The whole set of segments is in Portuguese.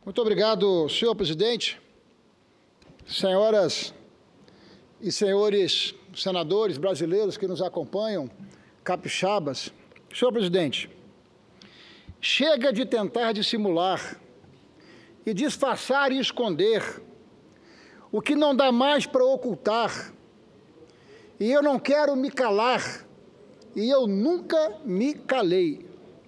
Muito obrigado, senhor presidente, senhoras e senhores senadores brasileiros que nos acompanham, capixabas. Senhor presidente, chega de tentar dissimular e disfarçar e esconder o que não dá mais para ocultar. E eu não quero me calar, e eu nunca me calei.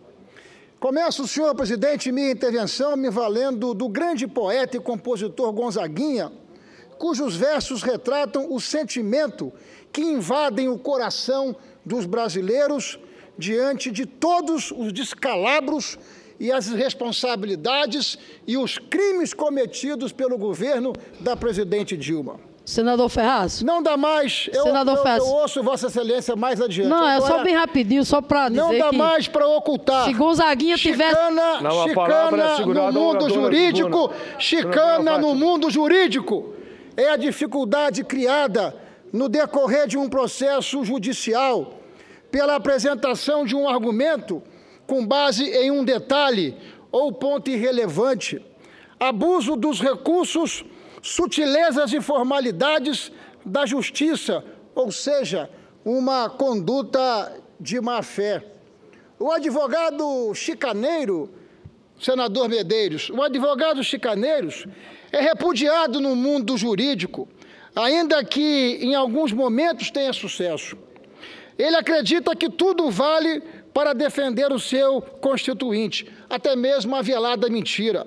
Começo, senhor presidente, minha intervenção me valendo do grande poeta e compositor Gonzaguinha, cujos versos retratam o sentimento que invadem o coração dos brasileiros diante de todos os descalabros e as irresponsabilidades e os crimes cometidos pelo governo da presidente Dilma. Senador Ferraz. Não dá mais, eu ouço Vossa Excelência mais adiante. Não, agora, é só bem rapidinho, só para dizer não dá que mais para ocultar. se Gonzaguinha tivesse... Chicana no mundo jurídico, chicana no mundo jurídico. É a dificuldade criada no decorrer de um processo judicial pela apresentação de um argumento com base em um detalhe ou ponto irrelevante, abuso dos recursos, sutilezas e formalidades da justiça, ou seja, uma conduta de má-fé. O advogado chicaneiro, senador Medeiros, o advogado chicaneiro é repudiado no mundo jurídico, ainda que em alguns momentos tenha sucesso. Ele acredita que tudo vale para defender o seu constituinte, até mesmo a velada mentira.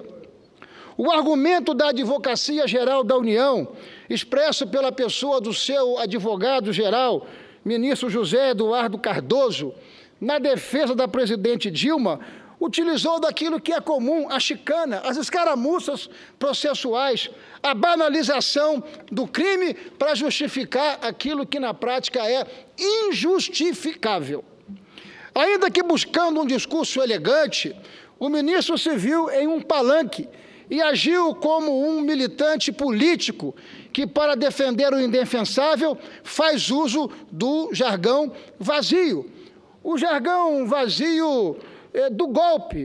O argumento da Advocacia Geral da União, expresso pela pessoa do seu advogado-geral, ministro José Eduardo Cardoso, na defesa da presidente Dilma, utilizou daquilo que é comum, a chicana, as escaramuças processuais, a banalização do crime para justificar aquilo que na prática é injustificável. Ainda que buscando um discurso elegante, o ministro se viu em um palanque e agiu como um militante político que, para defender o indefensável, faz uso do jargão vazio. O jargão vazio do golpe,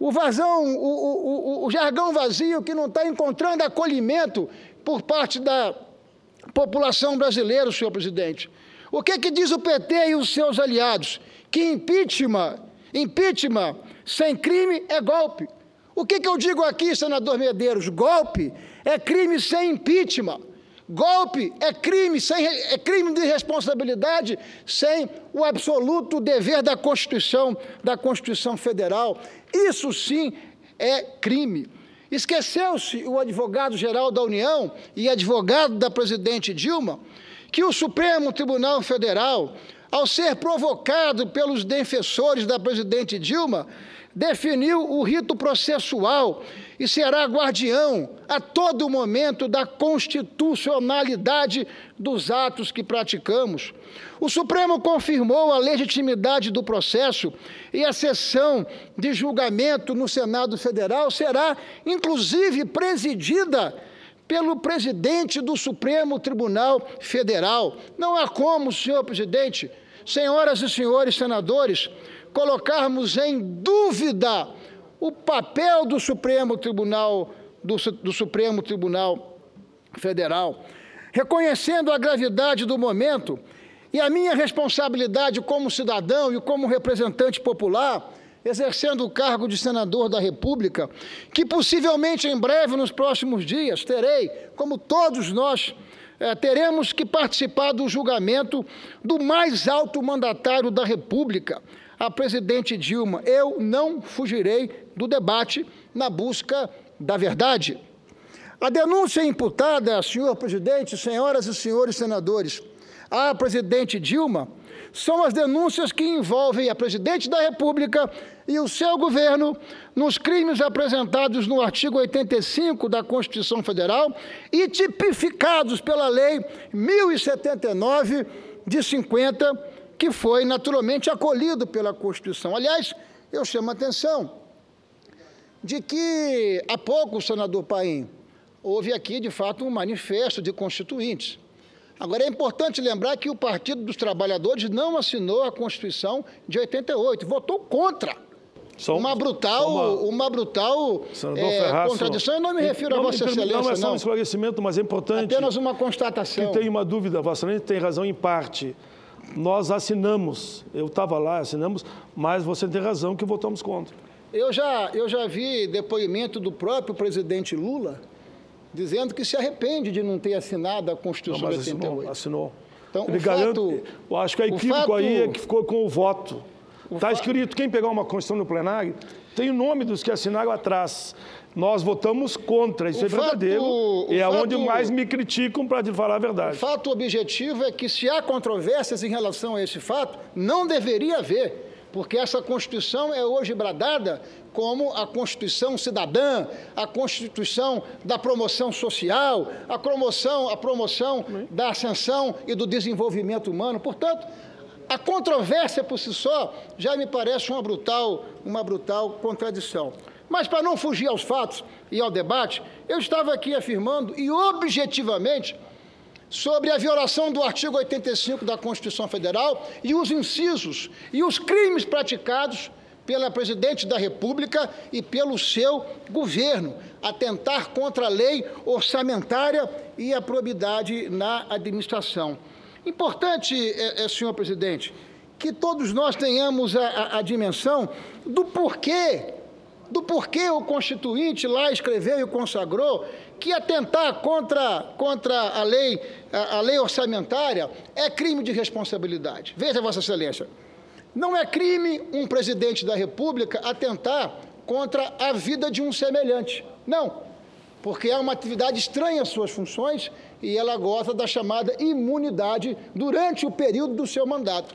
o jargão vazio que não está encontrando acolhimento por parte da população brasileira, senhor presidente. O que diz o PT e os seus aliados? Que impeachment sem crime é golpe. O que eu digo aqui, senador Medeiros? Golpe é crime sem impeachment. Golpe é crime de responsabilidade sem o absoluto dever da Constituição Federal. Isso sim é crime. Esqueceu-se o advogado-geral da União e advogado da presidente Dilma que o Supremo Tribunal Federal, ao ser provocado pelos defensores da presidente Dilma, definiu o rito processual e será guardião a todo momento da constitucionalidade dos atos que praticamos. O Supremo confirmou a legitimidade do processo e a sessão de julgamento no Senado Federal será, inclusive, presidida pelo presidente do Supremo Tribunal Federal. Não há como, senhor presidente, senhoras e senhores senadores, colocarmos em dúvida o papel do Supremo Tribunal Federal, reconhecendo a gravidade do momento e a minha responsabilidade como cidadão e como representante popular, exercendo o cargo de senador da República, que possivelmente em breve, nos próximos dias, terei, como todos nós, teremos que participar do julgamento do mais alto mandatário da República, a presidente Dilma. Eu não fugirei do debate na busca da verdade. A denúncia imputada, senhor presidente, senhoras e senhores senadores, à presidente Dilma, são as denúncias que envolvem a presidente da República e o seu governo nos crimes apresentados no artigo 85 da Constituição Federal e tipificados pela Lei 1079 de 50, que foi naturalmente acolhido pela Constituição. Aliás, eu chamo a atenção de que há pouco, senador Paim, houve aqui, de fato, um manifesto de constituintes. Agora, é importante lembrar que o Partido dos Trabalhadores não assinou a Constituição de 88, votou contra. uma brutal contradição. Eu não me refiro a Vossa Excelência, não. É só um esclarecimento, mas é importante. Apenas uma constatação. Que tem uma dúvida, Vossa Excelência tem razão em parte. Nós assinamos, eu estava lá, assinamos, mas você tem razão que votamos contra. Eu já vi depoimento do próprio presidente Lula dizendo que se arrepende de não ter assinado a Constituição de 88. Assinou. Então, ele garante, eu acho que a equívoco aí é que ficou com o voto. Está escrito, quem pegar uma Constituição no plenário, tem o nome dos que assinaram atrás. Nós votamos contra, isso é verdadeiro, e é onde mais me criticam para falar a verdade. O fato objetivo é que, se há controvérsias em relação a esse fato, não deveria haver, porque essa Constituição é hoje bradada como a Constituição cidadã, a Constituição da promoção social, a promoção da ascensão e do desenvolvimento humano. Portanto, a controvérsia por si só já me parece uma brutal contradição. Mas, para não fugir aos fatos e ao debate, eu estava aqui afirmando, e objetivamente, sobre a violação do artigo 85 da Constituição Federal e os incisos e os crimes praticados pela Presidente da República e pelo seu governo, atentar contra a lei orçamentária e a probidade na administração. Importante, senhor presidente, que todos nós tenhamos a dimensão do porquê o Constituinte lá escreveu e consagrou que atentar contra a lei orçamentária é crime de responsabilidade. Veja, Vossa Excelência, não é crime um presidente da República atentar contra a vida de um semelhante. Não, porque é uma atividade estranha às suas funções e ela goza da chamada imunidade durante o período do seu mandato.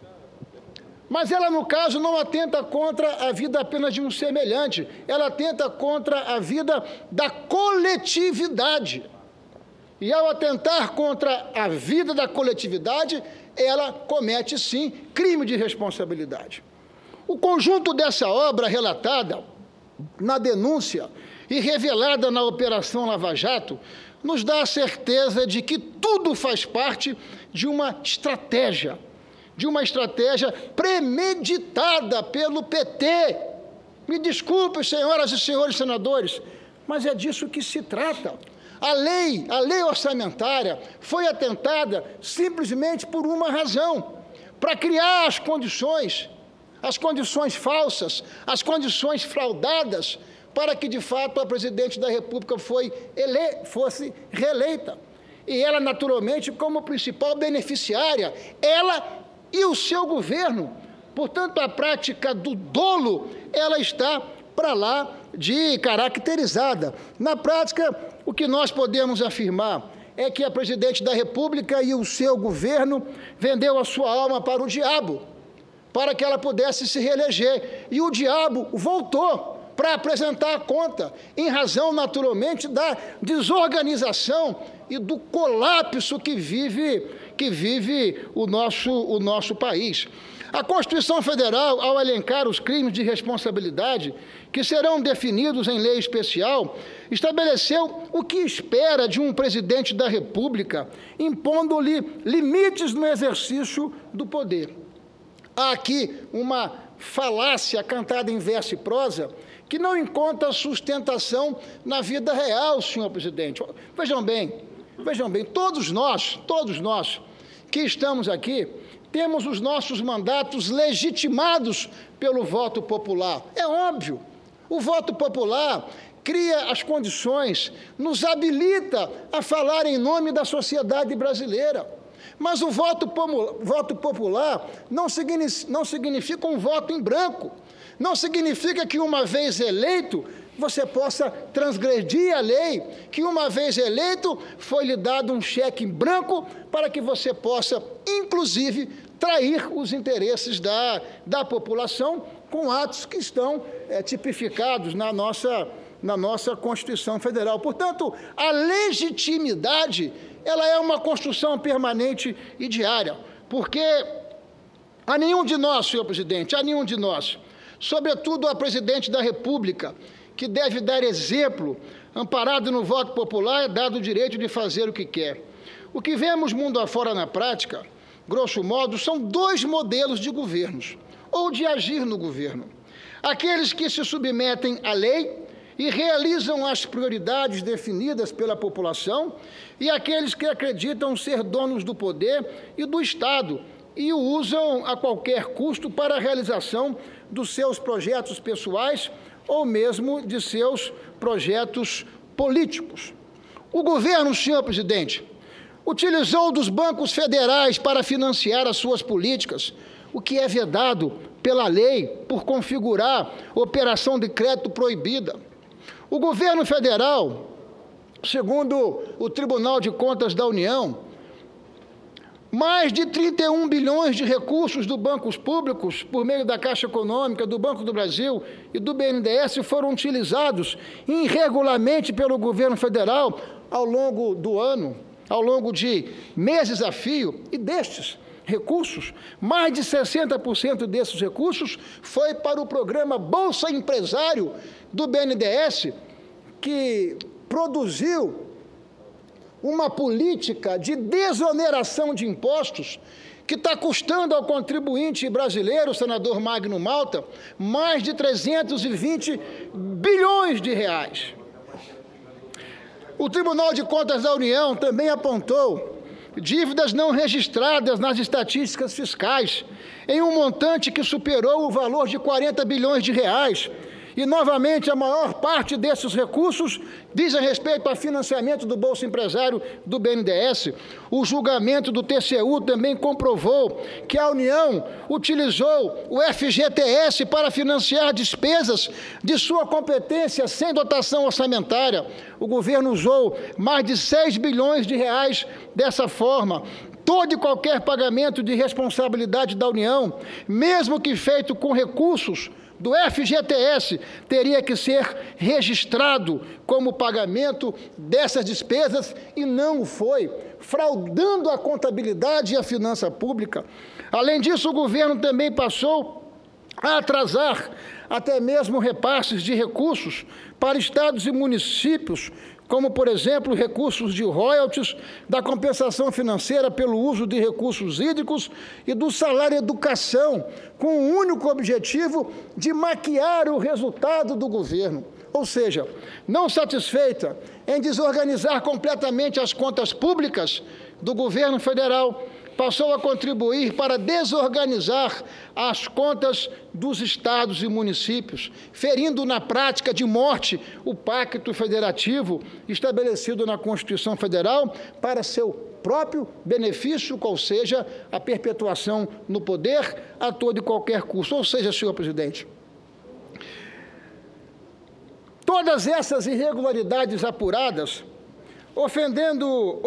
Mas ela, no caso, não atenta contra a vida apenas de um semelhante, ela atenta contra a vida da coletividade. E ao atentar contra a vida da coletividade, ela comete, sim, crime de responsabilidade. O conjunto dessa obra relatada na denúncia e revelada na Operação Lava Jato nos dá a certeza de que tudo faz parte de uma estratégia premeditada pelo PT. Me desculpe, senhoras e senhores senadores, mas é disso que se trata. A lei orçamentária foi atentada simplesmente por uma razão, para criar as condições falsas, as condições fraudadas, para que, de fato, a Presidente da República fosse reeleita. E ela, naturalmente, como principal beneficiária, ela e o seu governo. Portanto, a prática do dolo, ela está para lá de caracterizada. Na prática, o que nós podemos afirmar é que a Presidente da República e o seu governo vendeu a sua alma para o diabo, para que ela pudesse se reeleger. E o diabo voltou para apresentar a conta, em razão, naturalmente, da desorganização e do colapso que vive o nosso país. A Constituição Federal, ao elencar os crimes de responsabilidade que serão definidos em lei especial, estabeleceu o que espera de um presidente da República, impondo-lhe limites no exercício do poder. Há aqui uma falácia cantada em verso e prosa que não encontra sustentação na vida real, senhor presidente. Vejam bem, todos nós que estamos aqui, temos os nossos mandatos legitimados pelo voto popular. É óbvio, o voto popular cria as condições, nos habilita a falar em nome da sociedade brasileira. Mas o voto popular não significa um voto em branco. Não significa que, uma vez eleito, você possa transgredir a lei, que, uma vez eleito, foi-lhe dado um cheque em branco para que você possa, inclusive, trair os interesses da população com atos que estão tipificados na nossa Constituição Federal. Portanto, a legitimidade, ela é uma construção permanente e diária, porque a nenhum de nós, senhor presidente, a nenhum de nós, sobretudo a Presidente da República, que deve dar exemplo, amparado no voto popular, é dado o direito de fazer o que quer. O que vemos mundo afora na prática, grosso modo, são dois modelos de governos, ou de agir no governo. aqueles que se submetem à lei e realizam as prioridades definidas pela população, e aqueles que acreditam ser donos do poder e do Estado e o usam a qualquer custo para a realização dos seus projetos pessoais ou mesmo de seus projetos políticos. O governo, senhor presidente, utilizou dos bancos federais para financiar as suas políticas, o que é vedado pela lei por configurar operação de crédito proibida. O governo federal, segundo o Tribunal de Contas da União, mais de 31 bilhões de recursos dos bancos públicos, por meio da Caixa Econômica, do Banco do Brasil e do BNDES, foram utilizados irregularmente pelo governo federal ao longo do ano, ao longo de meses a fio, e destes recursos, mais de 60% desses recursos foi para o programa Bolsa Empresário do BNDES, que produziu uma política de desoneração de impostos que está custando ao contribuinte brasileiro, senador Magno Malta, mais de 320 bilhões de reais. O Tribunal de Contas da União também apontou dívidas não registradas nas estatísticas fiscais, em um montante que superou o valor de 40 bilhões de reais. E, novamente, a maior parte desses recursos dizem respeito a financiamento do Bolsa Empresário do BNDES. O julgamento do TCU também comprovou que a União utilizou o FGTS para financiar despesas de sua competência sem dotação orçamentária. O governo usou mais de 6 bilhões de reais dessa forma. Todo e qualquer pagamento de responsabilidade da União, mesmo que feito com recursos do FGTS, teria que ser registrado como pagamento dessas despesas e não o foi, fraudando a contabilidade e a finança pública. Além disso, o governo também passou a atrasar até mesmo repasses de recursos para estados e municípios, como, por exemplo, recursos de royalties, da compensação financeira pelo uso de recursos hídricos e do salário educação, com o único objetivo de maquiar o resultado do governo. Ou seja, não satisfeita em desorganizar completamente as contas públicas do governo federal, passou a contribuir para desorganizar as contas dos estados e municípios, ferindo na prática de morte o pacto federativo estabelecido na Constituição Federal para seu próprio benefício, qual seja a perpetuação no poder a todo e qualquer custo. Ou seja, senhor presidente, todas essas irregularidades apuradas, ofendendo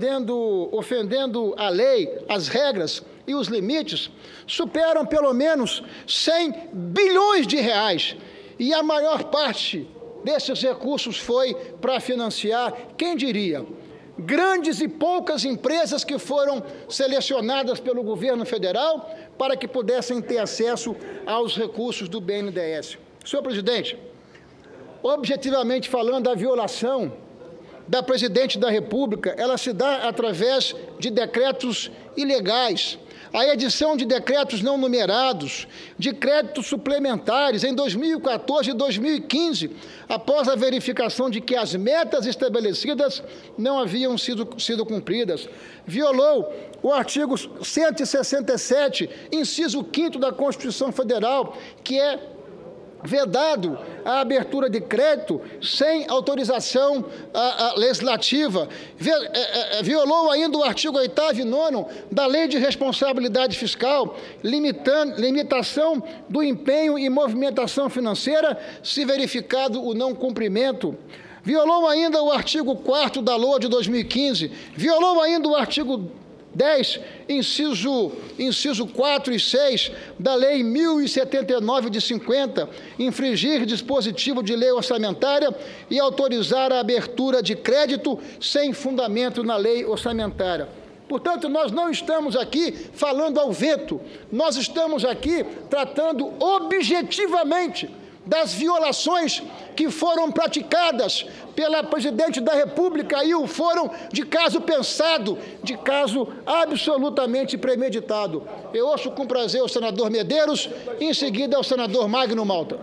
a lei, as regras e os limites, superam pelo menos 100 bilhões de reais. E a maior parte desses recursos foi para financiar, quem diria, grandes e poucas empresas que foram selecionadas pelo governo federal para que pudessem ter acesso aos recursos do BNDES. Senhor presidente, objetivamente falando, a violação da Presidente da República, ela se dá através de decretos ilegais, a edição de decretos não numerados, de créditos suplementares em 2014 e 2015, após a verificação de que as metas estabelecidas não haviam sido cumpridas. Violou o artigo 167, inciso 5º da Constituição Federal, que é vedado a abertura de crédito sem autorização legislativa. Violou ainda o artigo 8º e 9º da Lei de Responsabilidade Fiscal, limitação do empenho e movimentação financeira se verificado o não cumprimento. Violou ainda o artigo 4º da LOA de 2015. Violou ainda o artigo 10, inciso 4 e 6 da Lei 1079 de 50, infringir dispositivo de lei orçamentária e autorizar a abertura de crédito sem fundamento na lei orçamentária. Portanto, nós não estamos aqui falando ao vento, nós estamos aqui tratando objetivamente das violações que foram praticadas pela presidente da República e o foram de caso pensado, de caso absolutamente premeditado. Eu ouço com prazer o senador Medeiros, em seguida o senador Magno Malta.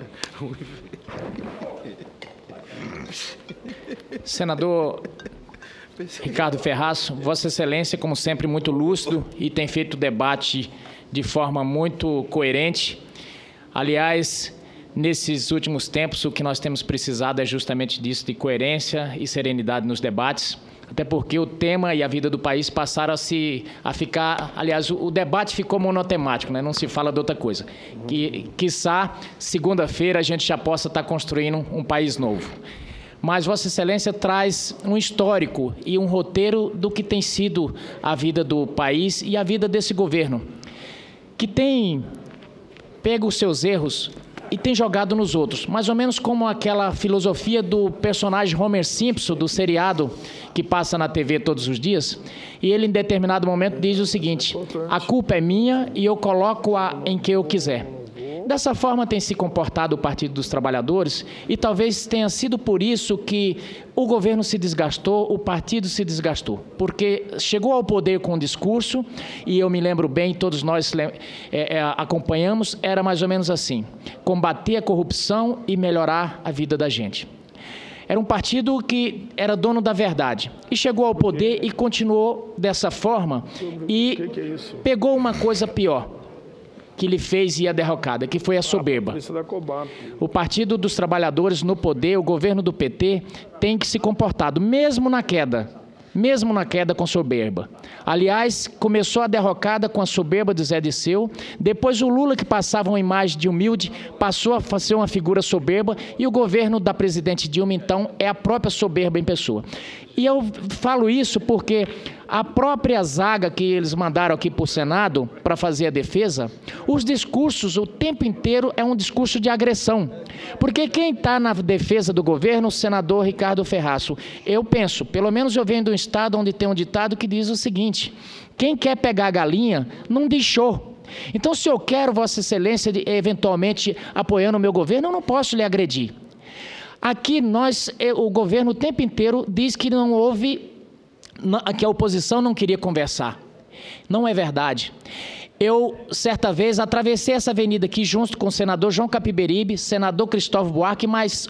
Senador Ricardo Ferraço, Vossa Excelência, como sempre, muito lúcido e tem feito o debate de forma muito coerente. Aliás, nesses últimos tempos, o que nós temos precisado é justamente disso, de coerência e serenidade nos debates, até porque o tema e a vida do país passaram a ficar... Aliás, o debate ficou monotemático, né? Não se fala de outra coisa. Quiçá, segunda-feira, a gente já possa estar construindo um país novo. Mas Vossa Excelência traz um histórico e um roteiro do que tem sido a vida do país e a vida desse governo, que tem pego os seus erros e tem jogado nos outros, mais ou menos como aquela filosofia do personagem Homer Simpson, do seriado que passa na TV todos os dias, e ele em determinado momento diz o seguinte: a culpa é minha e eu coloco-a em quem eu quiser. Dessa forma tem se comportado o Partido dos Trabalhadores e talvez tenha sido por isso que o governo se desgastou, o partido se desgastou, porque chegou ao poder com um discurso, e eu me lembro bem, todos nós acompanhamos, era mais ou menos assim: combater a corrupção e melhorar a vida da gente. Era um partido que era dono da verdade e chegou ao poder e continuou dessa forma e pegou uma coisa pior que lhe fez ir à derrocada, que foi a soberba. O Partido dos Trabalhadores no poder, o governo do PT, tem que se comportado, mesmo na queda com soberba. Aliás, começou a derrocada com a soberba de Zé Disseu, depois o Lula, que passava uma imagem de humilde, passou a ser uma figura soberba, e o governo da presidente Dilma, então, é a própria soberba em pessoa. E eu falo isso porque a própria zaga que eles mandaram aqui para o Senado para fazer a defesa, os discursos o tempo inteiro é um discurso de agressão. Porque quem está na defesa do governo, o senador Ricardo Ferraço, eu penso, pelo menos eu venho de um estado onde tem um ditado que diz o seguinte: quem quer pegar a galinha, não deixou. Então, se eu quero Vossa Excelência eventualmente apoiando o meu governo, eu não posso lhe agredir. Aqui o governo o tempo inteiro diz que não houve, que a oposição não queria conversar. Não é verdade. Eu, certa vez, atravessei essa avenida aqui junto com o senador João Capiberibe, senador Cristóvão Buarque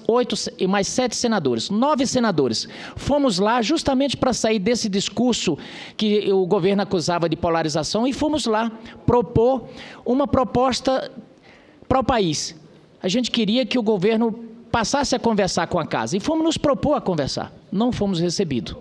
e mais 7 senadores, 9 senadores. Fomos lá justamente para sair desse discurso que o governo acusava de polarização e fomos lá propor uma proposta para o país. A gente queria que o governo passasse a conversar com a casa e fomos nos propor a conversar. Não fomos recebidos.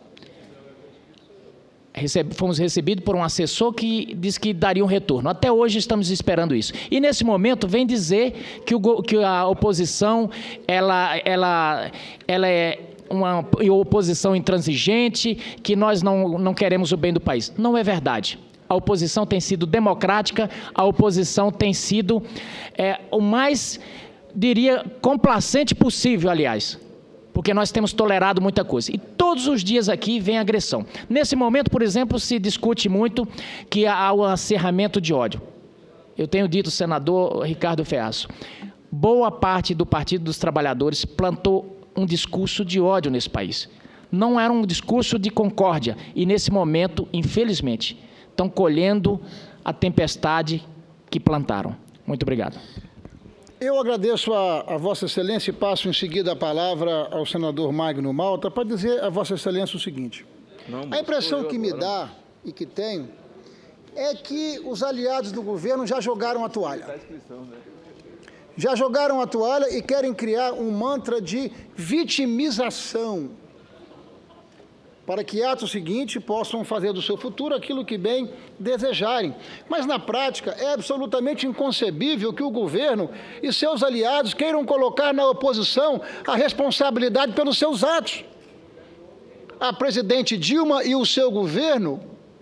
Fomos recebidos por um assessor que disse que daria um retorno. Até hoje estamos esperando isso. E nesse momento vem dizer que a oposição ela é uma oposição intransigente, que nós não queremos o bem do país. Não é verdade. A oposição tem sido democrática, a oposição tem sido o mais, diria, complacente possível, aliás, porque nós temos tolerado muita coisa. E todos os dias aqui vem agressão. Nesse momento, por exemplo, se discute muito que há um acerramento de ódio. Eu tenho dito, senador Ricardo Ferraço, boa parte do Partido dos Trabalhadores plantou um discurso de ódio nesse país. Não era um discurso de concórdia. E nesse momento, infelizmente, estão colhendo a tempestade que plantaram. Muito obrigado. Eu agradeço a Vossa Excelência e passo em seguida a palavra ao senador Magno Malta para dizer a Vossa Excelência o seguinte. A impressão que me dá e que tenho é que os aliados do governo já jogaram a toalha. Já jogaram a toalha e querem criar um mantra de vitimização, para que, ato seguinte, possam fazer do seu futuro aquilo que bem desejarem. Mas, na prática, é absolutamente inconcebível que o governo e seus aliados queiram colocar na oposição a responsabilidade pelos seus atos. A presidente Dilma e o seu governo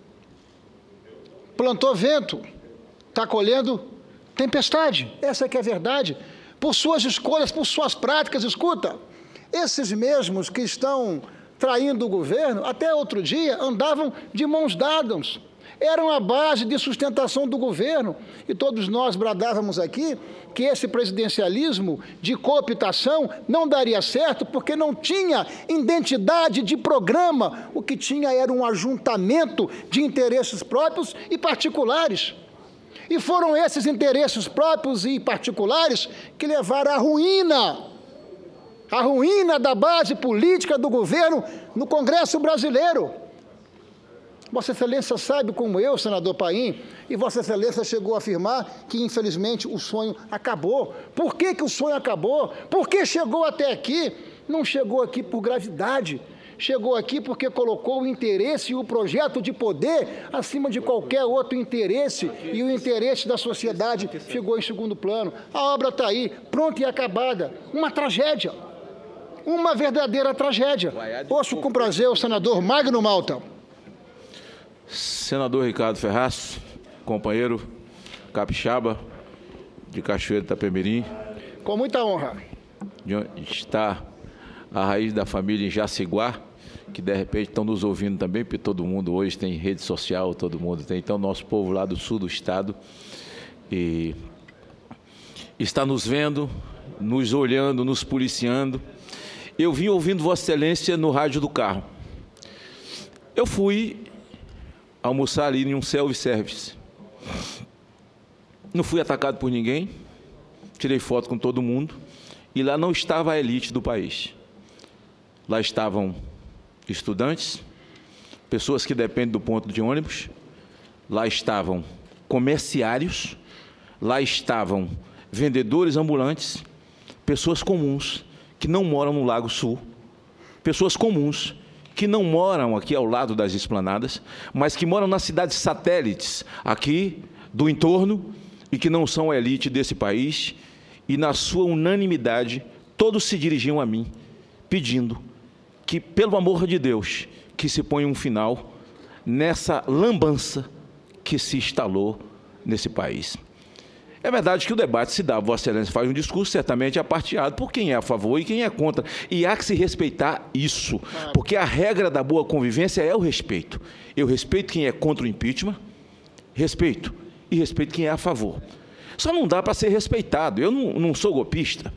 plantou vento, está colhendo tempestade. Essa que é a verdade. Por suas escolhas, por suas práticas, escuta, esses mesmos que estão traindo o governo, até outro dia andavam de mãos dadas. eram a base de sustentação do governo. E todos nós bradávamos aqui que esse presidencialismo de cooptação não daria certo porque não tinha identidade de programa. O que tinha era um ajuntamento de interesses próprios e particulares. E foram esses interesses próprios e particulares que levaram à ruína da base política do governo no Congresso brasileiro. Vossa Excelência sabe como eu, senador Paim, e Vossa Excelência chegou a afirmar que, infelizmente, o sonho acabou. Por que o sonho acabou? Por que chegou até aqui? Não chegou aqui por gravidade. Chegou aqui porque colocou o interesse e o projeto de poder acima de qualquer outro interesse, e o interesse da sociedade ficou em segundo plano. A obra está aí, pronta e acabada. Uma tragédia. Uma verdadeira tragédia. Ouço com prazer o senador Magno Malta. Senador Ricardo Ferraz, companheiro capixaba de Cachoeiro de Itapemirim. Com muita honra. De onde está a raiz da família em Jaciguá, que de repente estão nos ouvindo também, porque todo mundo hoje tem rede social, todo mundo tem. Então, nosso povo lá do sul do estado e está nos vendo, nos olhando, nos policiando. Eu vim ouvindo Vossa Excelência no rádio do carro. Eu fui almoçar ali em um self-service. Não fui atacado por ninguém, tirei foto com todo mundo, e lá não estava a elite do país. Lá estavam estudantes, pessoas que dependem do ponto de ônibus, lá estavam comerciários, lá estavam vendedores ambulantes, pessoas comuns que não moram no Lago Sul, pessoas comuns que não moram aqui ao lado das esplanadas, mas que moram nas cidades satélites aqui do entorno e que não são a elite desse país, e na sua unanimidade todos se dirigiam a mim pedindo que, pelo amor de Deus, que se ponha um final nessa lambança que se instalou nesse país. É verdade que o debate se dá, Vossa Excelência faz um discurso certamente aparteado por quem é a favor e quem é contra, e há que se respeitar isso, porque a regra da boa convivência é o respeito. Eu respeito quem é contra o impeachment, respeito, e respeito quem é a favor. Só não dá para ser respeitado, eu não sou golpista.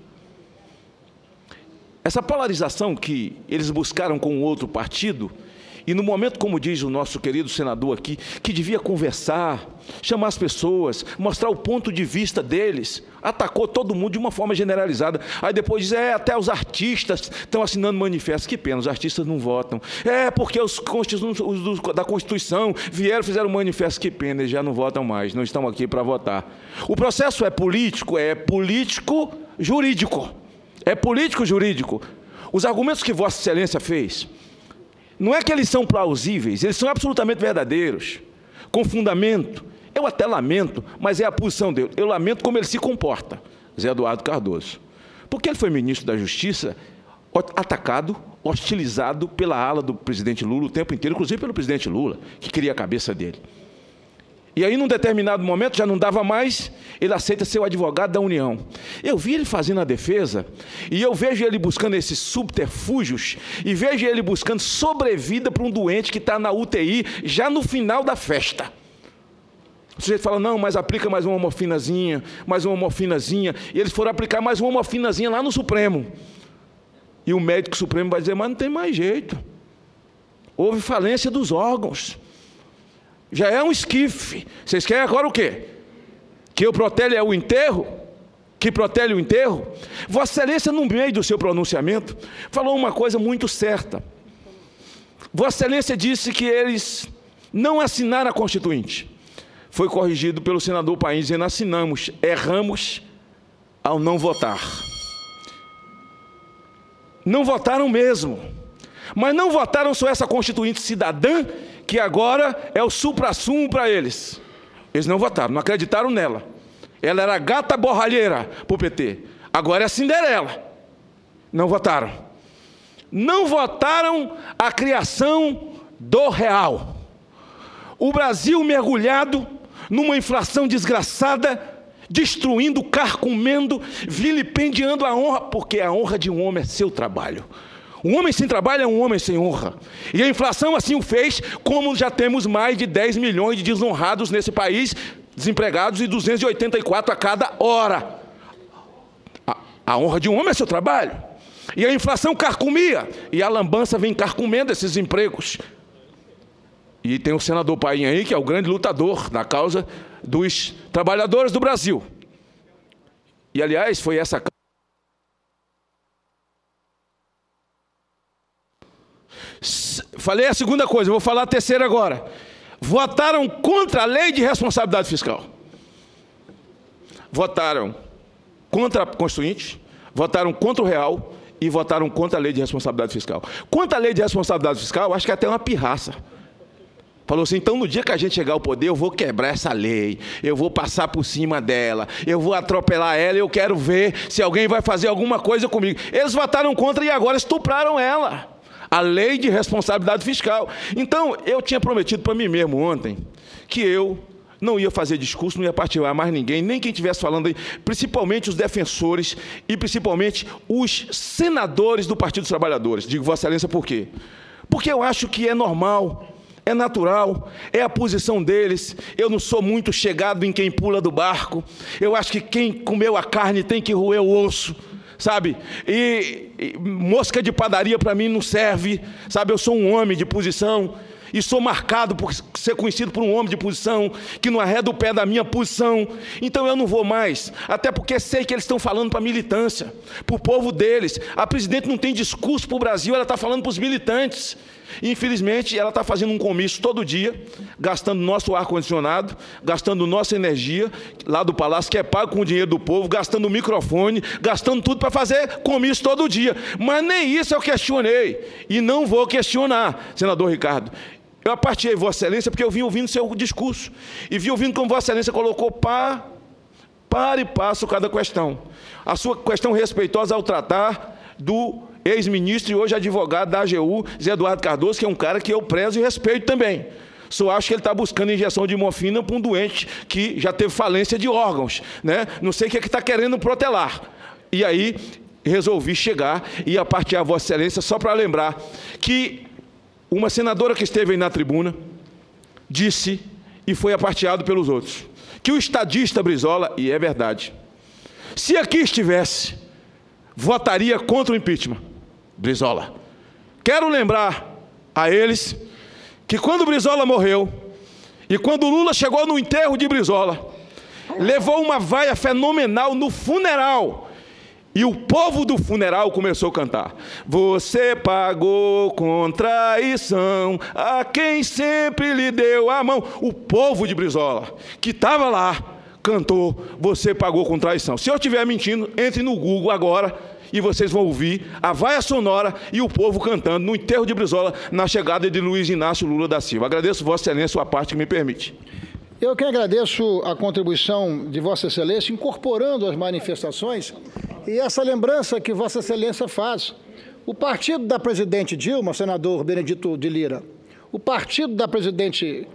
Essa polarização que eles buscaram com o outro partido, e no momento, como diz o nosso querido senador aqui, que devia conversar, chamar as pessoas, mostrar o ponto de vista deles, atacou todo mundo de uma forma generalizada. Aí depois diz, até os artistas estão assinando manifestos. Que pena, os artistas não votam. Porque os da Constituição vieram, fizeram manifesto. Que pena, eles já não votam mais, não estão aqui para votar. O processo é político jurídico. É político-jurídico. Os argumentos que Vossa Excelência fez, não é que eles são plausíveis, eles são absolutamente verdadeiros, com fundamento. Eu até lamento, mas é a posição dele. Eu lamento como ele se comporta, Zé Eduardo Cardoso. Porque ele foi ministro da Justiça, atacado, hostilizado pela ala do presidente Lula o tempo inteiro, inclusive pelo presidente Lula, que queria a cabeça dele. E aí, num determinado momento, já não dava mais, ele aceita ser o advogado da União. Eu vi ele fazendo a defesa, e eu vejo ele buscando esses subterfúgios, e vejo ele buscando sobrevida para um doente que está na UTI, já no final da festa. O sujeito fala, não, mas aplica mais uma morfinazinha, e eles foram aplicar mais uma morfinazinha lá no Supremo. E o médico supremo vai dizer, mas não tem mais jeito. Houve falência dos órgãos. Já é um esquife. Vocês querem agora o quê? Que eu protele o enterro? Que protele o enterro? Vossa Excelência, no meio do seu pronunciamento, falou uma coisa muito certa. Vossa Excelência disse que eles não assinaram a Constituinte. Foi corrigido pelo senador Paim, dizendo, assinamos, erramos ao não votar. Não votaram mesmo. Mas não votaram só essa Constituinte cidadã, que agora é o supra-sumo para eles. Eles não votaram, não acreditaram nela. Ela era gata borralheira para o PT. Agora é a Cinderela. Não votaram. Não votaram a criação do real. O Brasil mergulhado numa inflação desgraçada, destruindo, carcomendo, vilipendiando a honra, porque a honra de um homem é seu trabalho. Um homem sem trabalho é um homem sem honra. E a inflação assim o fez, como já temos mais de 10 milhões de desonrados nesse país, desempregados, e 284 a cada hora. A honra de um homem é seu trabalho. E a inflação carcomia, e a lambança vem carcomendo esses empregos. E tem o senador Paim aí, que é o grande lutador da causa dos trabalhadores do Brasil. E, aliás, foi essa... Falei a segunda coisa, vou falar a terceira agora. Votaram contra a lei de responsabilidade fiscal. Votaram contra a Constituinte, votaram contra o real e votaram contra a lei de responsabilidade fiscal. Quanto à lei de responsabilidade fiscal, acho que até uma pirraça. Falou assim, então no dia que a gente chegar ao poder, eu vou quebrar essa lei, eu vou passar por cima dela, eu vou atropelar ela, eu quero ver se alguém vai fazer alguma coisa comigo. Eles votaram contra e agora estupraram ela. A lei de responsabilidade fiscal. Então, eu tinha prometido para mim mesmo ontem que eu não ia fazer discurso, não ia partilhar mais ninguém, nem quem estivesse falando aí, principalmente os defensores e principalmente os senadores do Partido dos Trabalhadores. Digo Vossa Excelência por quê? Porque eu acho que é normal, é natural, é a posição deles. Eu não sou muito chegado em quem pula do barco. Eu acho que quem comeu a carne tem que roer o osso. Sabe, e mosca de padaria para mim não serve, sabe, eu sou um homem de posição e sou marcado por ser conhecido por um homem de posição que não arreda o pé da minha posição, então eu não vou mais, até porque sei que eles estão falando para a militância, para o povo deles. A presidente não tem discurso para o Brasil, ela está falando para os militantes. Infelizmente, ela está fazendo um comício todo dia, gastando nosso ar-condicionado, gastando nossa energia lá do Palácio, que é pago com o dinheiro do povo, gastando o microfone, gastando tudo para fazer comício todo dia. Mas nem isso eu questionei, e não vou questionar, senador Ricardo. Eu apartei Vossa Excelência porque eu vim ouvindo seu discurso, e vim ouvindo como Vossa Excelência colocou par e passo cada questão. A sua questão respeitosa ao tratar do ex-ministro e hoje advogado da AGU, Zé Eduardo Cardoso, que é um cara que eu prezo e respeito também. Só acho que ele está buscando injeção de morfina para um doente que já teve falência de órgãos, né? Não sei o que está querendo protelar. E aí resolvi chegar e apartear a Vossa Excelência só para lembrar que uma senadora que esteve aí na tribuna disse, e foi aparteado pelos outros, que o estadista Brizola, e é verdade, se aqui estivesse, votaria contra o impeachment. Brizola. Quero lembrar a eles que quando Brizola morreu e quando Lula chegou no enterro de Brizola, levou uma vaia fenomenal no funeral. E o povo do funeral começou a cantar. Você pagou com traição a quem sempre lhe deu a mão. O povo de Brizola, que estava lá, cantou, você pagou com traição. Se eu estiver mentindo, entre no Google agora e vocês vão ouvir a vaia sonora e o povo cantando no enterro de Brizola, na chegada de Luiz Inácio Lula da Silva. Agradeço Vossa Excelência a parte que me permite. Eu que agradeço a contribuição de Vossa Excelência, incorporando as manifestações e essa lembrança que Vossa Excelência faz. O partido da presidente Dilma, senador Benedito de Lira, o partido da presidente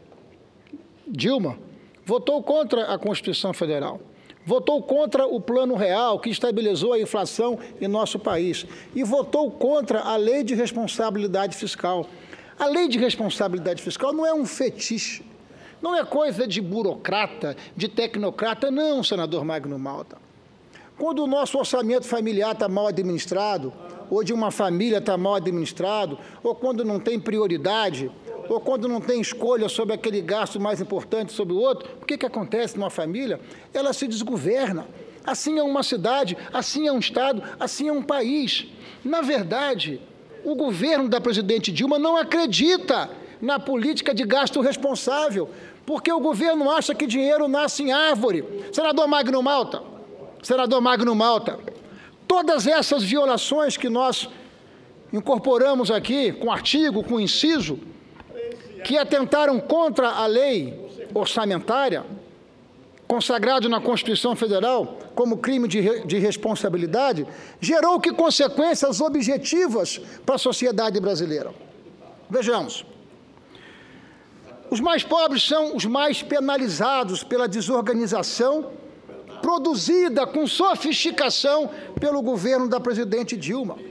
Dilma votou contra a Constituição Federal, votou contra o Plano Real, que estabilizou a inflação em nosso país, e votou contra a Lei de Responsabilidade Fiscal. A Lei de Responsabilidade Fiscal não é um fetiche, não é coisa de burocrata, de tecnocrata, não, senador Magno Malta. Quando o nosso orçamento familiar está mal administrado, ou de uma família está mal administrado, ou quando não tem prioridade, ou quando não tem escolha sobre aquele gasto mais importante sobre o outro, o que acontece numa família? Ela se desgoverna. Assim é uma cidade, assim é um estado, assim é um país. Na verdade, o governo da presidente Dilma não acredita na política de gasto responsável, porque o governo acha que dinheiro nasce em árvore. Senador Magno Malta, todas essas violações que nós incorporamos aqui, com artigo, com inciso, que atentaram contra a lei orçamentária, consagrado na Constituição Federal como crime de responsabilidade, gerou que consequências objetivas para a sociedade brasileira. Vejamos, os mais pobres são os mais penalizados pela desorganização produzida com sofisticação pelo governo da presidente Dilma.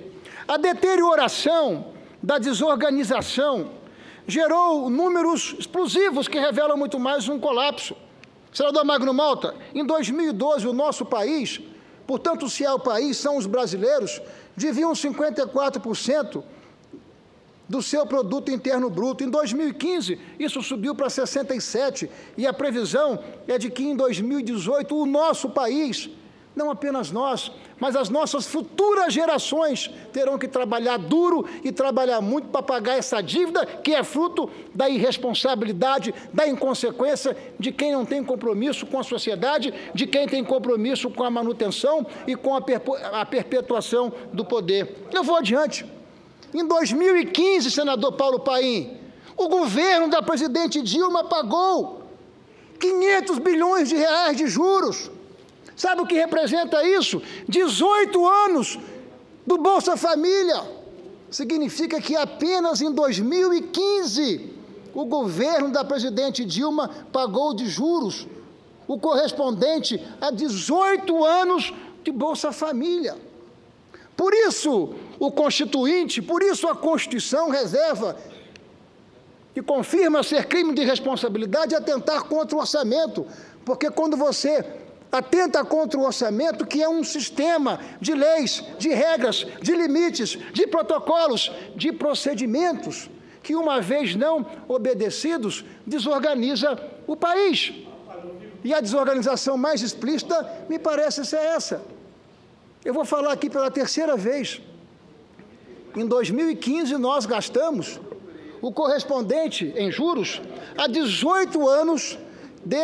A deterioração da desorganização gerou números explosivos que revelam muito mais um colapso. Senador Magno Malta, em 2012, o nosso país, portanto, se é o país, são os brasileiros, deviam 54% do seu produto interno bruto. Em 2015, isso subiu para 67%, e a previsão é de que em 2018 o nosso país, não apenas nós, mas as nossas futuras gerações terão que trabalhar duro e trabalhar muito para pagar essa dívida que é fruto da irresponsabilidade, da inconsequência de quem não tem compromisso com a sociedade, de quem tem compromisso com a manutenção e com a perpetuação do poder. Eu vou adiante. Em 2015, senador Paulo Paim, o governo da presidente Dilma pagou 500 bilhões de reais de juros. Sabe o que representa isso? 18 anos do Bolsa Família. Significa que apenas em 2015 o governo da presidente Dilma pagou de juros o correspondente a 18 anos de Bolsa Família. Por isso, o Constituinte, por isso a Constituição reserva e confirma ser crime de responsabilidade atentar contra o orçamento, porque quando você atenta contra o orçamento, que é um sistema de leis, de regras, de limites, de protocolos, de procedimentos, que uma vez não obedecidos, desorganiza o país. E a desorganização mais explícita me parece ser essa. Eu vou falar aqui pela terceira vez. Em 2015, nós gastamos o correspondente em juros a 18 anos de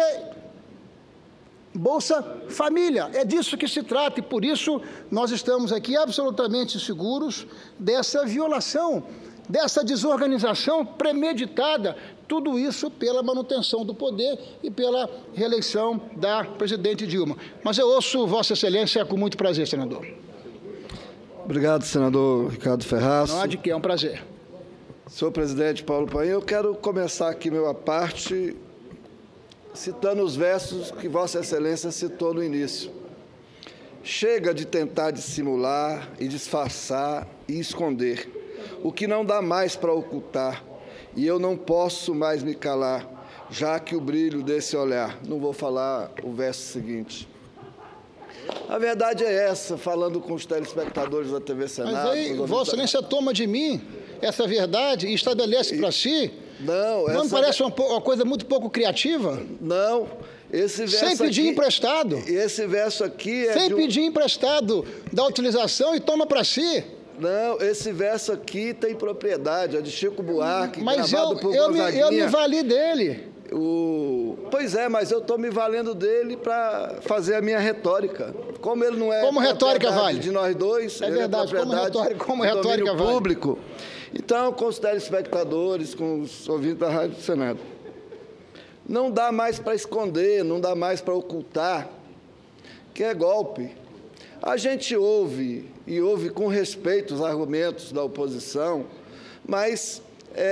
Bolsa Família. É disso que se trata e, por isso, nós estamos aqui absolutamente seguros dessa violação, dessa desorganização premeditada, tudo isso pela manutenção do poder e pela reeleição da presidente Dilma. Mas eu ouço Vossa Excelência com muito prazer, senador. Obrigado, senador Ricardo Ferraz. Não há de que, é um prazer. Senhor presidente Paulo Paim, eu quero começar aqui minha parte citando os versos que Vossa Excelência citou no início. Chega de tentar dissimular e disfarçar e esconder o que não dá mais para ocultar, e eu não posso mais me calar, já que o brilho desse olhar. Não vou falar o verso seguinte. A verdade é essa, falando com os telespectadores da TV Senado. Mas aí, Vossa Excelência toma de mim essa verdade e estabelece para si. Não me parece uma coisa muito pouco criativa? Não, esse verso sem pedir aqui, emprestado. Esse verso aqui é sem pedir emprestado da utilização e toma para si. Não, esse verso aqui tem propriedade, é de Chico Buarque, mas gravado por Gonzaguinha. Eu me vali dele. Pois é, mas eu estou me valendo dele para fazer a minha retórica. Como ele não é como retórica vale de nós dois, é verdade, como retórica vale. Público. Então, com os telespectadores, com os ouvintes da Rádio do Senado, não dá mais para esconder, não dá mais para ocultar que é golpe. A gente ouve com respeito os argumentos da oposição, mas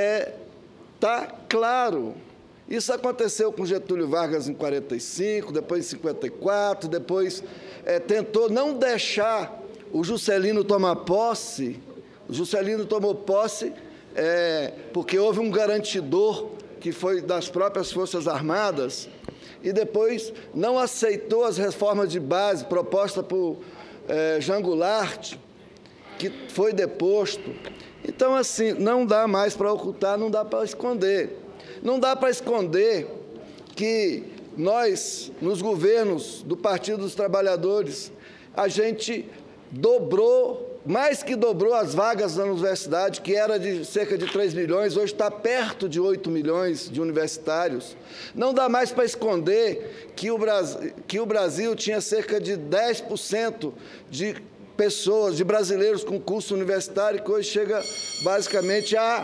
está claro. Isso aconteceu com Getúlio Vargas em 45, depois em 54, depois tentou não deixar o Juscelino tomar posse. O Juscelino tomou posse porque houve um garantidor que foi das próprias Forças Armadas e depois não aceitou as reformas de base propostas por Jean Goulart, que foi deposto. Então, assim, não dá mais para ocultar, não dá para esconder. Não dá para esconder que nós, nos governos do Partido dos Trabalhadores, a gente mais que dobrou as vagas da universidade, que era de cerca de 3 milhões, hoje está perto de 8 milhões de universitários. Não dá mais para esconder que o Brasil tinha cerca de 10% de pessoas, de brasileiros com curso universitário, que hoje chega basicamente a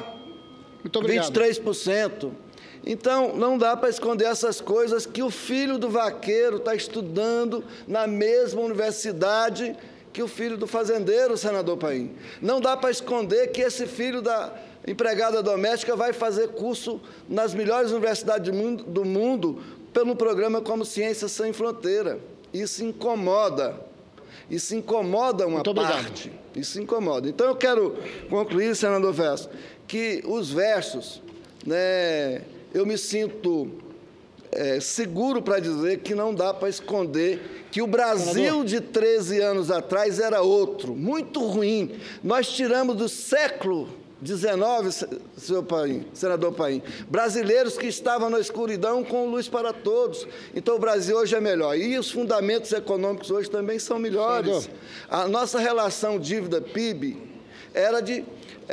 23%. Então, não dá para esconder essas coisas, que o filho do vaqueiro está estudando na mesma universidade que o filho do fazendeiro, senador Paim. Não dá para esconder que esse filho da empregada doméstica vai fazer curso nas melhores universidades do mundo pelo programa como Ciências Sem Fronteira. Isso incomoda. Isso incomoda uma parte. Isso incomoda. Então, eu quero concluir, senador Verso, que os versos, né, eu me sinto seguro para dizer que não dá para esconder que o Brasil de 13 anos atrás era outro, muito ruim. Nós tiramos do século XIX, senador Paim, brasileiros que estavam na escuridão com luz para todos. Então, o Brasil hoje é melhor. E os fundamentos econômicos hoje também são melhores. Senador. A nossa relação dívida-PIB era de...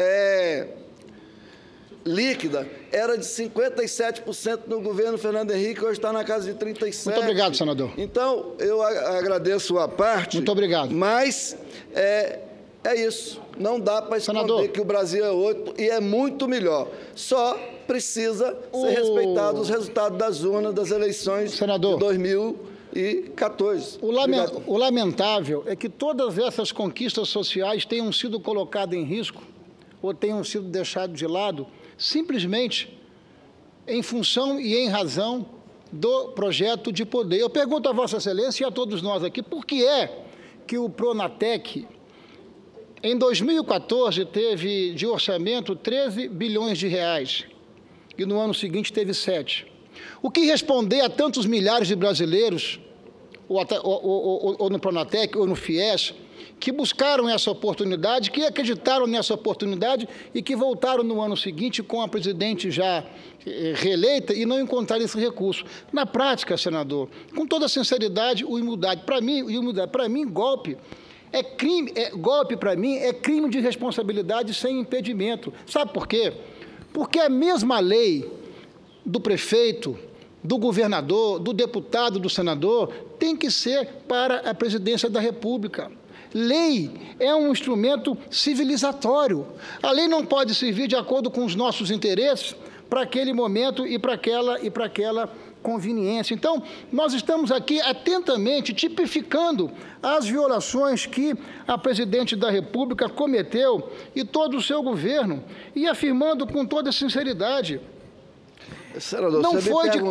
líquida era de 57% no governo Fernando Henrique, hoje está na casa de 37%. Muito obrigado, senador. Então, eu agradeço a parte. Muito obrigado. Mas é isso. Não dá para esconder, senador, que o Brasil é outro e é muito melhor. Só precisa ser respeitado os resultados das urnas das eleições, senador, de 2014. O lamentável é que todas essas conquistas sociais tenham sido colocadas em risco ou tenham sido deixadas de lado simplesmente em função e em razão do projeto de poder. Eu pergunto a Vossa Excelência e a todos nós aqui, por que é que o Pronatec, em 2014, teve de orçamento 13 bilhões de reais e no ano seguinte teve 7? O que responder a tantos milhares de brasileiros, ou no Pronatec, ou no FIES, que buscaram essa oportunidade, que acreditaram nessa oportunidade e que voltaram no ano seguinte com a presidente já reeleita e não encontraram esse recurso? Na prática, senador, com toda sinceridade, humildade, para mim, golpe é crime, golpe para mim é crime de responsabilidade sem impedimento. Sabe por quê? Porque a mesma lei do prefeito, do governador, do deputado, do senador, tem que ser para a presidência da República. Lei é um instrumento civilizatório. A lei não pode servir de acordo com os nossos interesses para aquele momento e para aquela conveniência. Então, nós estamos aqui atentamente tipificando as violações que a presidente da República cometeu e todo o seu governo e afirmando com toda sinceridade. Senador, não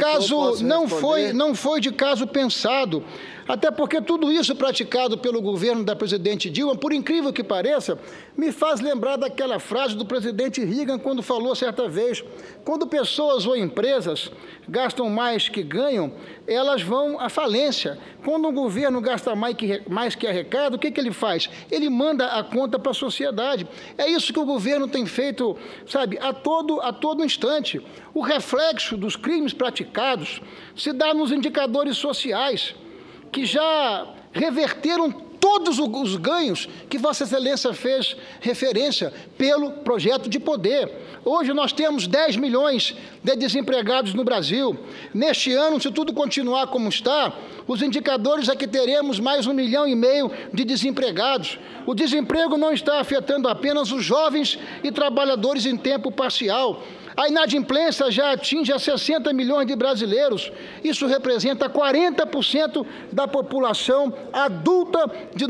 foi de caso pensado, até porque tudo isso praticado pelo governo da presidente Dilma, por incrível que pareça, me faz lembrar daquela frase do presidente Reagan quando falou certa vez: quando pessoas ou empresas gastam mais que ganham, elas vão à falência. Quando um governo gasta mais que arrecada, o que ele faz? Ele manda a conta para a sociedade. É isso que o governo tem feito, sabe, a todo instante. O reflexo dos crimes praticados se dá nos indicadores sociais, que já reverteram todos os ganhos que Vossa Excelência fez referência pelo projeto de poder. Hoje nós temos 10 milhões de desempregados no Brasil. Neste ano, se tudo continuar como está, os indicadores é que teremos mais 1,5 milhão de desempregados. O desemprego não está afetando apenas os jovens e trabalhadores em tempo parcial. A inadimplência já atinge a 60 milhões de brasileiros. Isso representa 40% da população adulta de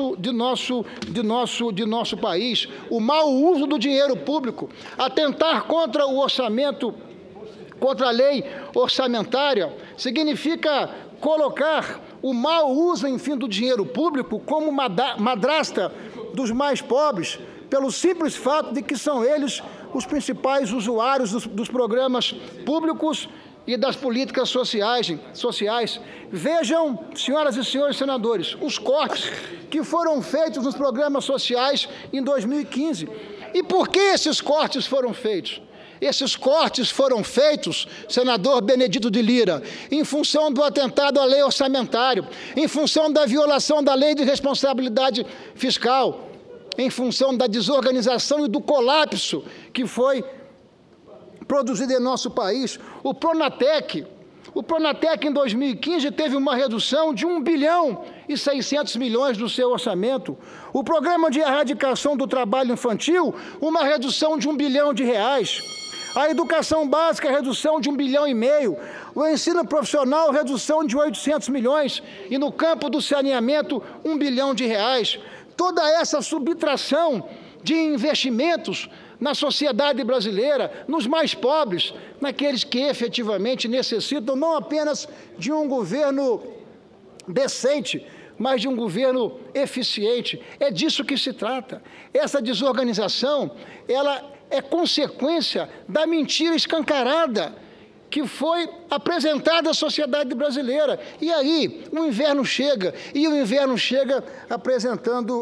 nosso país. O mau uso do dinheiro público, atentar contra o orçamento, contra a lei orçamentária, significa colocar o mau uso, enfim, do dinheiro público como madrasta dos mais pobres, pelo simples fato de que são eles os principais usuários dos programas públicos e das políticas sociais. Vejam, senhoras e senhores senadores, os cortes que foram feitos nos programas sociais em 2015. E por que esses cortes foram feitos? Esses cortes foram feitos, senador Benedito de Lira, em função do atentado à lei orçamentária, em função da violação da lei de responsabilidade fiscal, em função da desorganização e do colapso que foi produzido em nosso país. O Pronatec em 2015 teve uma redução de 1 bilhão e 600 milhões do seu orçamento. O Programa de Erradicação do Trabalho Infantil, uma redução de 1 bilhão de reais. A educação básica, redução de 1,5 bilhão. O ensino profissional, redução de 800 milhões. E no campo do saneamento, 1 bilhão de reais. Toda essa subtração de investimentos na sociedade brasileira, nos mais pobres, naqueles que efetivamente necessitam não apenas de um governo decente, mas de um governo eficiente. É disso que se trata. Essa desorganização, ela é consequência da mentira escancarada que foi apresentada à sociedade brasileira. E aí, o inverno chega, e o inverno chega apresentando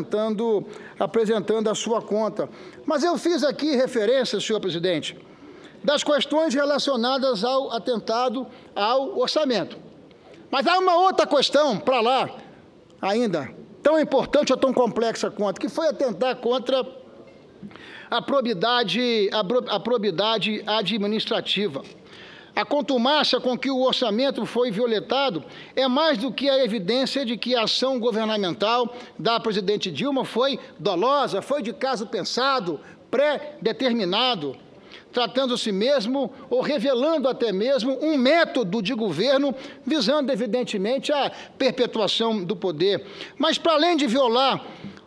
a sua conta. Mas eu fiz aqui referência, senhor presidente, das questões relacionadas ao atentado ao orçamento. Mas há uma outra questão para lá, ainda, tão importante ou tão complexa quanto, que foi atentar contra a probidade administrativa. A contumácia com que o orçamento foi violentado é mais do que a evidência de que a ação governamental da presidente Dilma foi dolosa, foi de caso pensado, pré-determinado, tratando-se mesmo ou revelando até mesmo um método de governo visando, evidentemente, a perpetuação do poder. Mas, para além de violar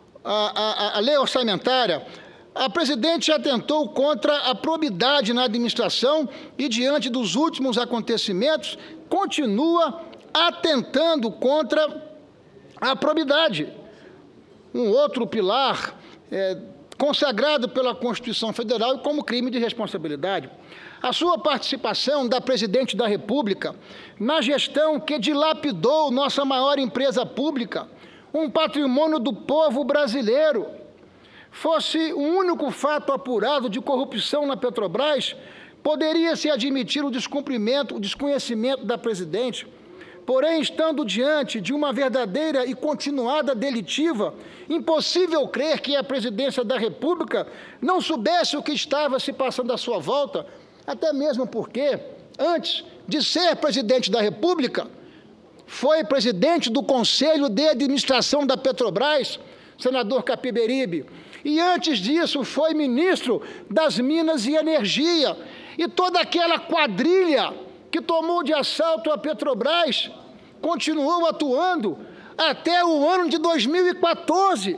a lei orçamentária, a presidente atentou contra a probidade na administração e, diante dos últimos acontecimentos, continua atentando contra a probidade. Um outro pilar consagrado pela Constituição Federal como crime de responsabilidade. A sua participação da presidente da República na gestão que dilapidou nossa maior empresa pública, um patrimônio do povo brasileiro, fosse o único fato apurado de corrupção na Petrobras, poderia-se admitir o desconhecimento da presidente. Porém, estando diante de uma verdadeira e continuada delitiva, impossível crer que a presidência da República não soubesse o que estava se passando à sua volta, até mesmo porque, antes de ser presidente da República, foi presidente do Conselho de Administração da Petrobras, senador Capiberibe, e antes disso foi ministro das Minas e Energia, e toda aquela quadrilha que tomou de assalto a Petrobras continuou atuando até o ano de 2014,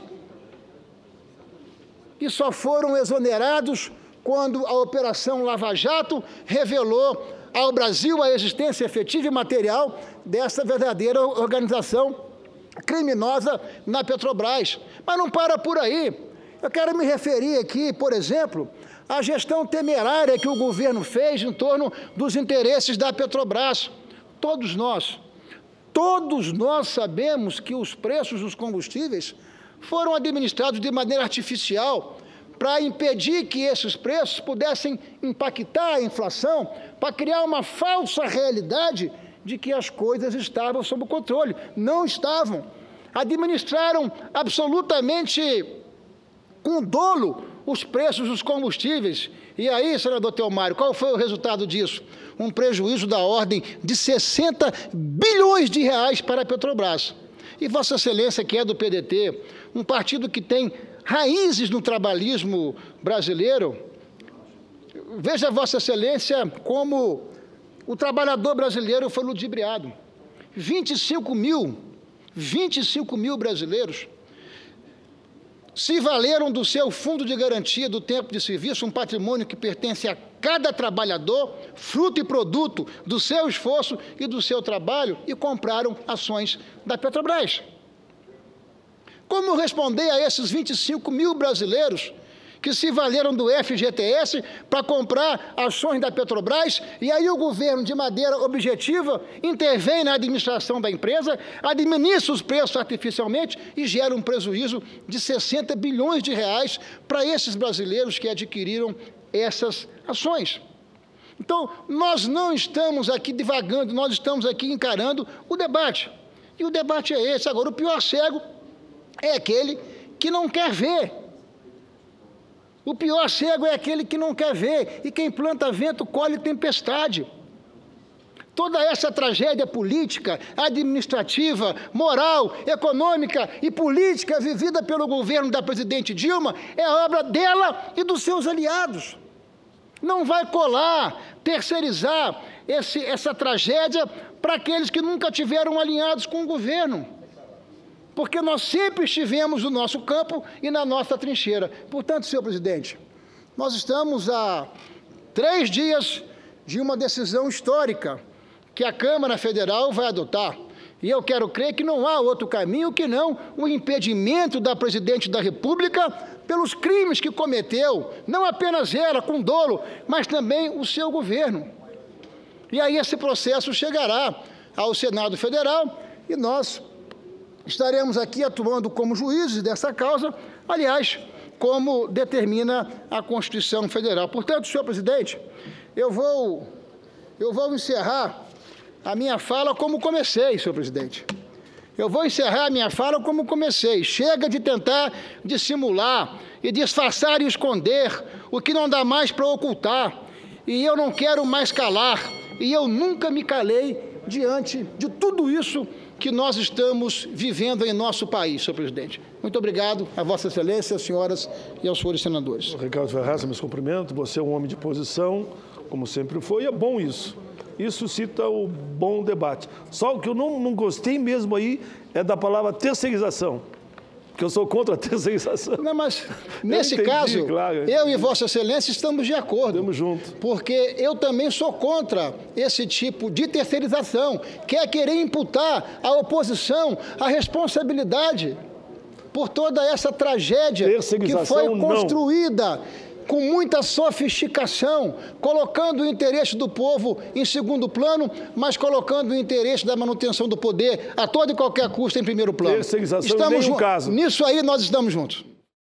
e só foram exonerados quando a Operação Lava Jato revelou ao Brasil a existência efetiva e material dessa verdadeira organização criminosa na Petrobras. Mas não para por aí. Eu quero me referir aqui, por exemplo, à gestão temerária que o governo fez em torno dos interesses da Petrobras. Todos nós sabemos que os preços dos combustíveis foram administrados de maneira artificial para impedir que esses preços pudessem impactar a inflação, para criar uma falsa realidade de que as coisas estavam sob controle. Não estavam. Administraram absolutamente com dolo os preços dos combustíveis. E aí, senador Teomário, qual foi o resultado disso? Um prejuízo da ordem de 60 bilhões de reais para a Petrobras. E Vossa Excelência, que é do PDT, um partido que tem raízes no trabalhismo brasileiro, veja Vossa Excelência como o trabalhador brasileiro foi ludibriado. 25 mil brasileiros se valeram do seu fundo de garantia do tempo de serviço, um patrimônio que pertence a cada trabalhador, fruto e produto do seu esforço e do seu trabalho, e compraram ações da Petrobras. Como responder a esses 25 mil brasileiros que se valeram do FGTS para comprar ações da Petrobras, e aí o governo, de maneira objetiva, intervém na administração da empresa, administra os preços artificialmente e gera um prejuízo de 60 bilhões de reais para esses brasileiros que adquiriram essas ações? Então, nós não estamos aqui divagando, nós estamos aqui encarando o debate. E o debate é esse. Agora, o pior cego é aquele que não quer ver. O pior cego é aquele que não quer ver, e quem planta vento colhe tempestade. Toda essa tragédia política, administrativa, moral, econômica e política vivida pelo governo da presidente Dilma é obra dela e dos seus aliados. Não vai colar, terceirizar essa tragédia para aqueles que nunca tiveram alinhados com o governo. Porque nós sempre estivemos no nosso campo e na nossa trincheira. Portanto, senhor presidente, nós estamos a 3 dias de uma decisão histórica que a Câmara Federal vai adotar. E eu quero crer que não há outro caminho que não o impedimento da presidente da República pelos crimes que cometeu, não apenas ela, com dolo, mas também o seu governo. E aí esse processo chegará ao Senado Federal e nós estaremos aqui atuando como juízes dessa causa, aliás, como determina a Constituição Federal. Portanto, senhor presidente, eu vou encerrar a minha fala como comecei, senhor presidente. Eu vou encerrar a minha fala como comecei. Chega de tentar dissimular e disfarçar e esconder o que não dá mais para ocultar. E eu não quero mais calar. E eu nunca me calei diante de tudo isso que nós estamos vivendo em nosso país, senhor presidente. Muito obrigado a Vossa Excelência, às senhoras e aos senhores senadores. Ricardo Ferraz, meus cumprimentos. Você é um homem de posição, como sempre foi, e é bom isso. Isso suscita o bom debate. Só o que eu não gostei mesmo aí é da palavra terceirização, porque eu sou contra a terceirização. Não, mas nesse caso, claro, eu e Vossa Excelência estamos de acordo. Estamos juntos. Porque eu também sou contra esse tipo de terceirização, que é querer imputar à oposição a responsabilidade por toda essa tragédia que foi construída com muita sofisticação, colocando o interesse do povo em segundo plano, mas colocando o interesse da manutenção do poder a todo e qualquer custo em primeiro plano. Terceirização em nenhum caso. Nisso aí nós estamos juntos.